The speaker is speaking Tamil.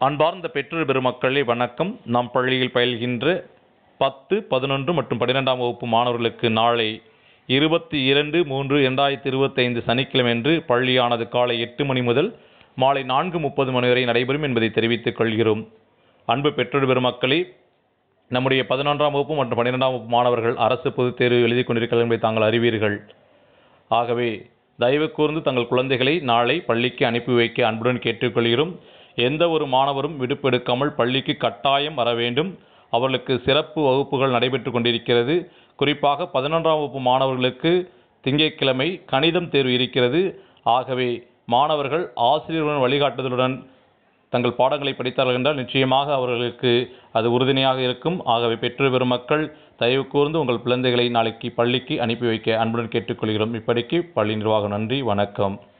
அன்பார்ந்த பெற்றோர் பெருமக்களே வணக்கம். நாம் பள்ளியில் பயில்கின்ற 10, 11 மற்றும் 12ஆம் வகுப்பு மாணவர்களுக்கு நாளை 22/3/2025 சனிக்கிழமை பள்ளியானது காலை 8 மணி முதல் மாலை 4:30 மணி வரை நடைபெறும் என்பதை தெரிவித்துக் கொள்கிறோம். அன்பு பெற்றோர் பெருமக்களே, நம்முடைய 11ஆம் வகுப்பு மற்றும் 12ஆம் வகுப்பு மாணவர்கள் அரசு பொதுத் தேர்வு எழுதி கொண்டிருக்கிறார்கள் என்பதை தாங்கள் அறிவீர்கள். ஆகவே தயவு கூர்ந்து தங்கள் குழந்தைகளை நாளை பள்ளிக்கு அனுப்பி வைக்க அன்புடன் கேட்டுக்கொள்கிறோம். எந்த ஒரு மாணவரும் விடுப்பு எடுக்காமல் பள்ளிக்கு கட்டாயம் வர வேண்டும். அவர்களுக்கு சிறப்பு வகுப்புகள் நடைபெற்று கொண்டிருக்கிறது. குறிப்பாக 11ஆம் வகுப்பு மாணவர்களுக்கு திங்கட்கிழமை கணிதம் தேர்வு இருக்கிறது. ஆகவே மாணவர்கள் ஆசிரியர்களுடன் வழிகாட்டுதலுடன் தங்கள் பாடங்களை படித்தார்கள் என்றால் நிச்சயமாக அவர்களுக்கு அது உறுதுணையாக இருக்கும். ஆகவே பெற்றோர் பெருமக்கள் தயவு கூர்ந்து உங்கள் குழந்தைகளை நாளைக்கு பள்ளிக்கு அனுப்பி வைக்க அன்புடன் கேட்டுக்கொள்கிறோம். இப்படிக்கு பள்ளி நிர்வாகம் நன்றி, வணக்கம்.